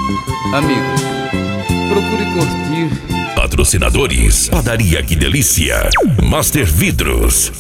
Amigos, procure curtir. Patrocinadores: Padaria Que Delícia, Master Vidros.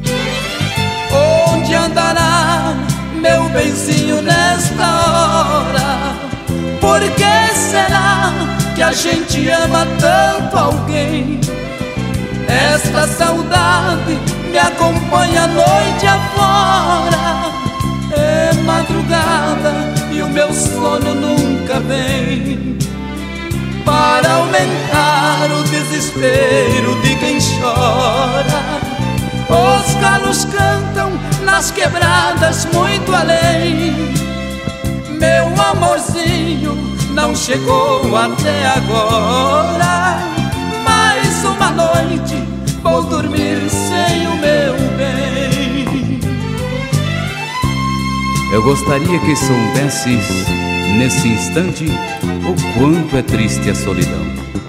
Onde andará meu benzinho nesta hora? Por que será que a gente ama tanto alguém? Esta saudade me acompanha a noite afora. É madrugada e o meu sono nunca vem, para aumentar o desespero de quem chora. Os galos cantam nas quebradas muito além. Meu amorzinho não chegou até agora. Mais uma noite vou dormir sem o meu bem. Eu gostaria que soubesses, nesse instante, o quanto é triste a solidão.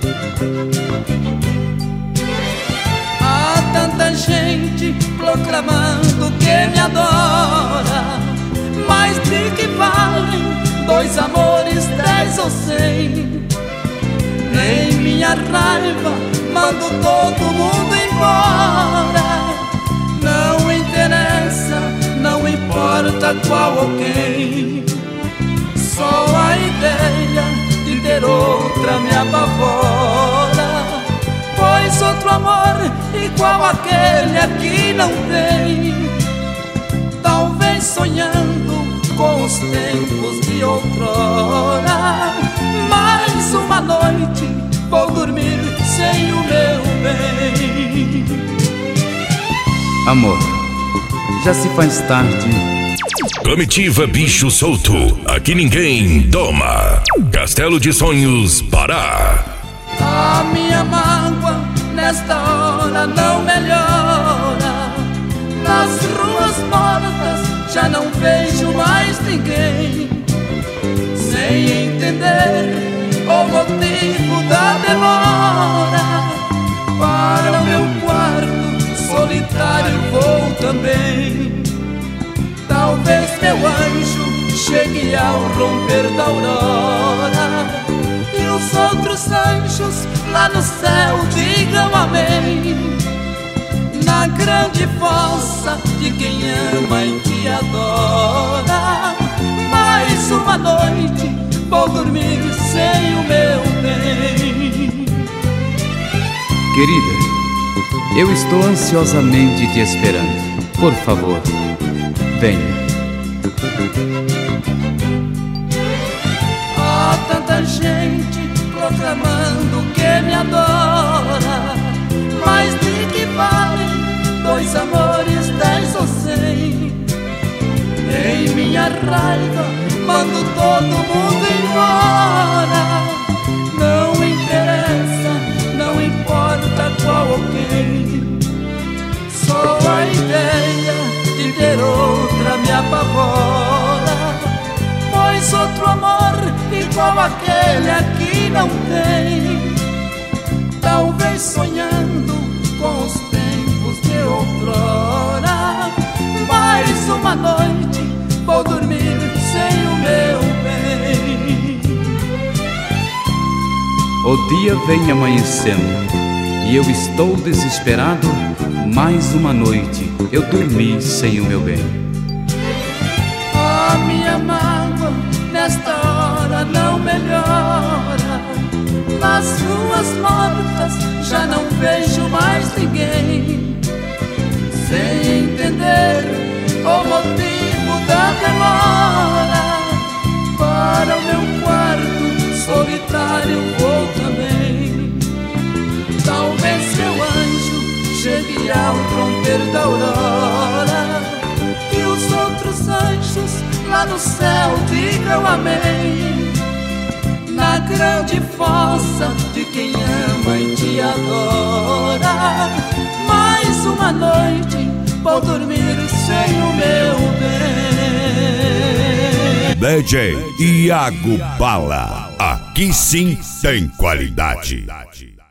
Há tanta gente proclamando que me adora, mas de que valem dois amores, 10 ou 100? Nem minha raiva mando todo mundo embora. Não interessa, não importa qual ou quem. Só a ideia de ter outra me apavora, pois outro amor igual aquele aqui não tem. Talvez sonhando com os tempos de outrora, mais uma noite vou dormir sem o meu bem. Amor, já se faz tarde. Comitiva Bicho Solto, aqui ninguém doma. Castelo de Sonhos, Pará. A minha mágoa nesta hora não melhora. Nas ruas mortas já não vejo mais ninguém, sem entender o motivo da demora. Para o meu quarto solitário vou também. Talvez meu anjo chegue ao romper da aurora, e os outros anjos lá no céu digam amém. Na grande fossa de quem ama e que adora, mais uma noite vou dormir sem o meu bem. Querida, eu estou ansiosamente te esperando. Por favor, venha. Há tanta gente proclamando que me adora, mas de que valem dois amores, 10 ou 100? Em minha raiva mando todo mundo embora. Não interessa, não importa qual ou quem. Só a ideia de ter outra me apavora, pois outro amor igual aquele aqui não tem. Talvez sonhando com os tempos de outrora, mais uma noite vou dormir sem o meu bem. O dia vem amanhecendo e eu estou desesperado. Mais uma noite eu dormi sem o meu bem. A minha mágoa nesta hora não melhora. Nas ruas mortas já não vejo mais ninguém, sem entender o motivo da demora. Para o meu quarto solitário vou também. Talvez meu anjo chegue ao romper da aurora, e os outros anjos lá no céu digam amém. Na grande fossa de quem ama e te adora, mais uma noite vou dormir sem o meu bem. DJ Iago Bala, aqui sim tem qualidade.